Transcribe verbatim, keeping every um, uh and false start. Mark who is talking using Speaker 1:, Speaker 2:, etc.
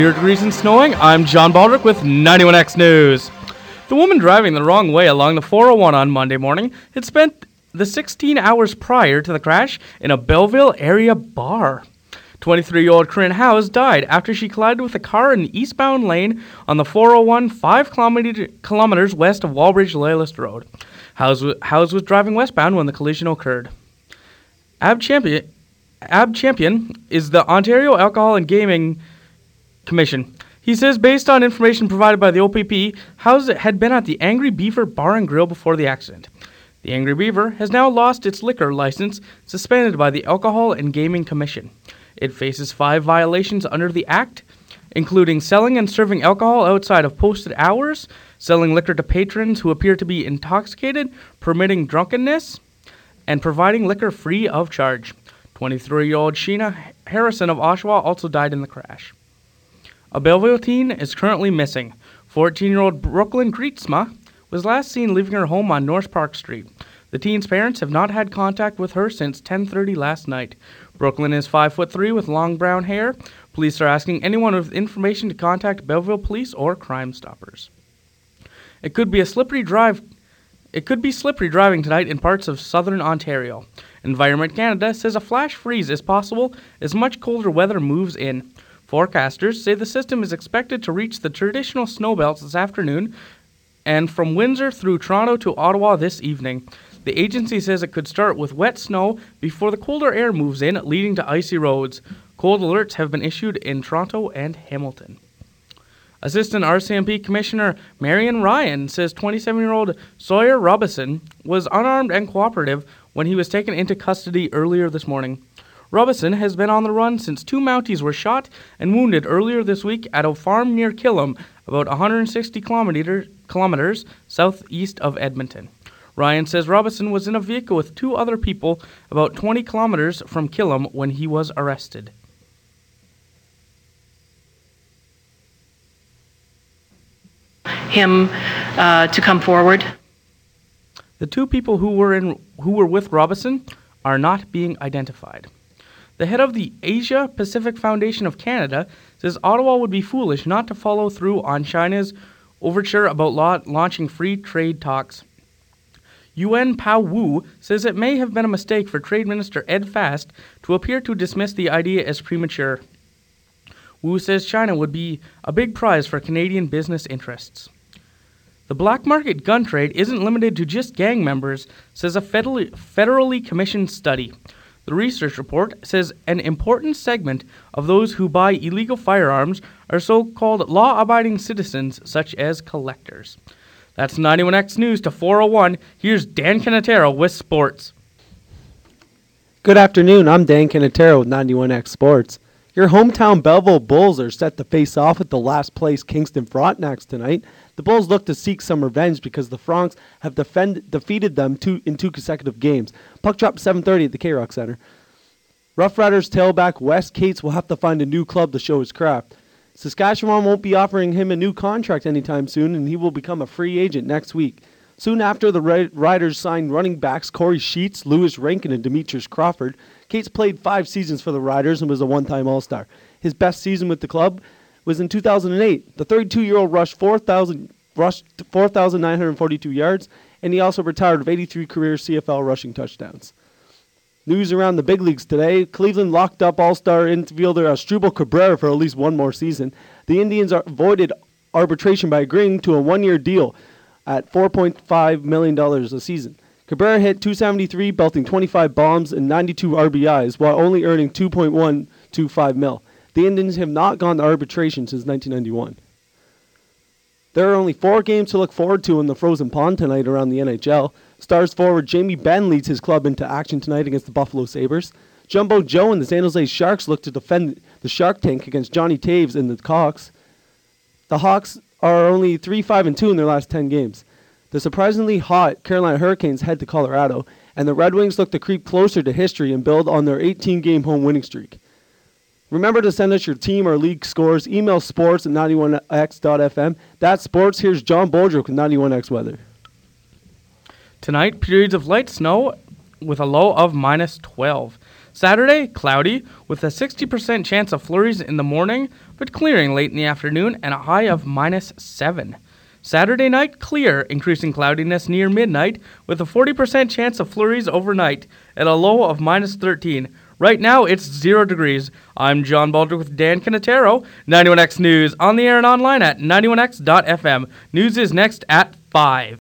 Speaker 1: zero degrees and snowing. I'm John Baldrick with ninety-one X News. The woman driving the wrong way along the four oh one on Monday morning had spent the sixteen hours prior to the crash in a Belleville area bar. twenty-three-year-old Corinne Howes died after she collided with a car in the eastbound lane on the four oh one, five kilometers west of Wallbridge Loyalist Road. Howes was, Howes was driving westbound when the collision occurred. Ab Champion, Ab Champion is the Ontario Alcohol and Gaming Commission. He says based on information provided by the O P P, Howes had been at the Angry Beaver Bar and Grill before the accident. The Angry Beaver has now lost its liquor license, suspended by the Alcohol and Gaming Commission. It faces five violations under the Act, including selling and serving alcohol outside of posted hours, selling liquor to patrons who appear to be intoxicated, permitting drunkenness, and providing liquor free of charge. twenty-three-year-old Sheena Harrison of Oshawa also died in the crash. A Belleville teen is currently missing. fourteen-year-old Brooklyn Greetsma was last seen leaving her home on North Park Street. The teen's parents have not had contact with her since ten thirty last night. Brooklyn is five foot three with long brown hair. Police are asking anyone with information to contact Belleville Police or Crime Stoppers. It could be a slippery drive. It could be slippery driving tonight in parts of southern Ontario. Environment Canada says a flash freeze is possible as much colder weather moves in. Forecasters say the system is expected to reach the traditional snow belts this afternoon and from Windsor through Toronto to Ottawa this evening. The agency says it could start with wet snow before the colder air moves in, leading to icy roads. Cold alerts have been issued in Toronto and Hamilton. Assistant R C M P Commissioner Marion Ryan says twenty-seven-year-old Sawyer Robison was unarmed and cooperative when he was taken into custody earlier this morning. Robison has been on the run since two Mounties were shot and wounded earlier this week at a farm near Killam, about one hundred sixty kilometer, kilometers southeast of Edmonton. Ryan says Robison was in a vehicle with two other people about twenty kilometers from Killam when he was arrested.
Speaker 2: Him uh, to come forward.
Speaker 1: The two people who were in who were with Robison are not being identified. The head of the Asia Pacific Foundation of Canada says Ottawa would be foolish not to follow through on China's overture about la- launching free trade talks. Yuan Pao Wu says it may have been a mistake for Trade Minister Ed Fast to appear to dismiss the idea as premature. Wu says China would be a big prize for Canadian business interests. The black market gun trade isn't limited to just gang members, says a federally, federally commissioned study. The research report says an important segment of those who buy illegal firearms are so-called law-abiding citizens, such as collectors. That's ninety-one X News to four oh one. Here's Dan Canatero with sports.
Speaker 3: Good afternoon. I'm Dan Canatero with ninety-one X Sports. Your hometown Belleville Bulls are set to face off with the last-place Kingston Frontenacs tonight. The Bulls look to seek some revenge because the Francs have defend, defeated them two, in two consecutive games. Puck drop seven thirty at the K-Rock Center. Rough Riders tailback Wes Cates will have to find a new club to show his craft. Saskatchewan won't be offering him a new contract anytime soon, and he will become a free agent next week. Soon after the Riders signed running backs Corey Sheets, Lewis Rankin, and Demetrius Crawford, Cates played five seasons for the Riders and was a one-time All-Star. His best season with the club was in two thousand eight. The thirty-two-year-old rushed four thousand rushed four thousand nine hundred forty-two yards, and he also retired with eighty-three career C F L rushing touchdowns. News around the big leagues today. Cleveland locked up All-Star infielder Asdrubal Cabrera for at least one more season. The Indians are avoided arbitration by agreeing to a one-year deal at four point five million dollars a season. Cabrera hit two seventy-three, belting twenty-five bombs and ninety-two R B Is, while only earning two point one two five mil. The Indians have not gone to arbitration since nineteen ninety-one. There are only four games to look forward to in the Frozen Pond tonight around the N H L. Stars forward Jamie Benn leads his club into action tonight against the Buffalo Sabres. Jumbo Joe and the San Jose Sharks look to defend the Shark Tank against Johnny Taves and the Hawks. The Hawks are only three five and two in their last ten games. The surprisingly hot Carolina Hurricanes head to Colorado, and the Red Wings look to creep closer to history and build on their eighteen-game home winning streak. Remember to send us your team or league scores. Email sports at ninety-one x dot f m. That's sports. Here's John Boldrick with ninety-one X weather.
Speaker 1: Tonight, periods of light snow with a low of minus twelve. Saturday, cloudy, with a sixty percent chance of flurries in the morning, but clearing late in the afternoon and a high of minus seven. Saturday night, clear, increasing cloudiness near midnight, with a forty percent chance of flurries overnight, at a low of minus thirteen. Right now, it's zero degrees. I'm John Baldrick with Dan Canatero, ninety-one X News, on the air and online at ninety-one x dot f m. News is next at five.